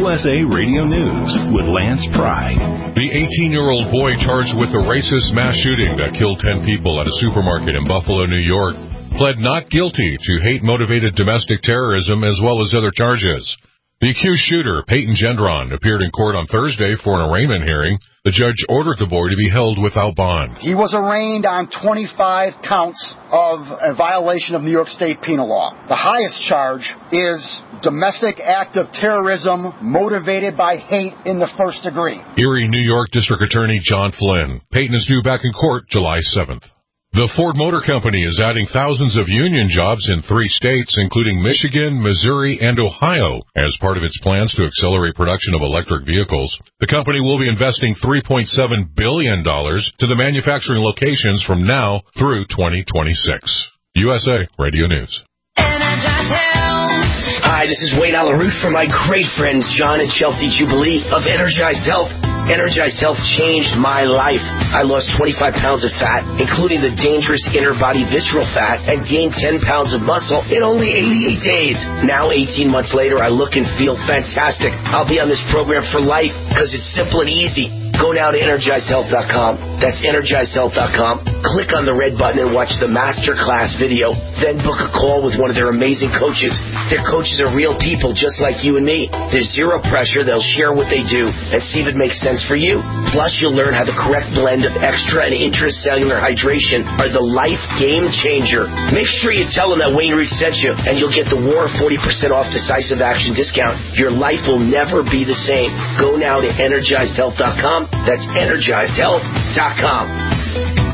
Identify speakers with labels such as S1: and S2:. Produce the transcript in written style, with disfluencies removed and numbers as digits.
S1: USA Radio News with Lance Pry.
S2: The 18-year-old boy charged with a racist mass shooting that killed 10 people at a supermarket in Buffalo, New York, pled not guilty to hate-motivated domestic terrorism as well as other charges. The accused shooter, Peyton Gendron, appeared in court on Thursday for an arraignment hearing. The judge ordered the boy to be held without bond.
S3: He was arraigned on 25 counts of a violation of New York State penal law. The highest charge is domestic act of terrorism motivated by hate in the first degree.
S2: Erie, New York District Attorney John Flynn. Peyton is due back in court July 7th. The Ford Motor Company is adding thousands of union jobs in 3 states, including Michigan, Missouri, and Ohio, as part of its plans to accelerate production of electric vehicles. The company will be investing $3.7 billion to the manufacturing locations from now through 2026. USA Radio News.
S4: Hi, this is Wayne Alaroot from my great friends John and Chelsea Jubilee of Energized Health. Energized Health changed my life. I lost 25 pounds of fat, including the dangerous inner body visceral fat, and gained 10 pounds of muscle in only 88 days. Now, 18 months later, I look and feel fantastic. I'll be on this program for life because it's simple and easy. Go now to EnergizedHealth.com. That's EnergizedHealth.com. Click on the red button and watch the masterclass video. Then book a call with one of their amazing coaches. Their coaches are real people just like you and me. There's zero pressure. They'll share what they do and see if it makes sense for you. Plus, you'll learn how the correct blend of extra and intracellular hydration are the life game changer. Make sure you tell them that Wayne Root sent you, and you'll get the War 40% off decisive action discount. Your life will never be the same. Go now to EnergizedHealth.com. That's EnergizedHealth.com.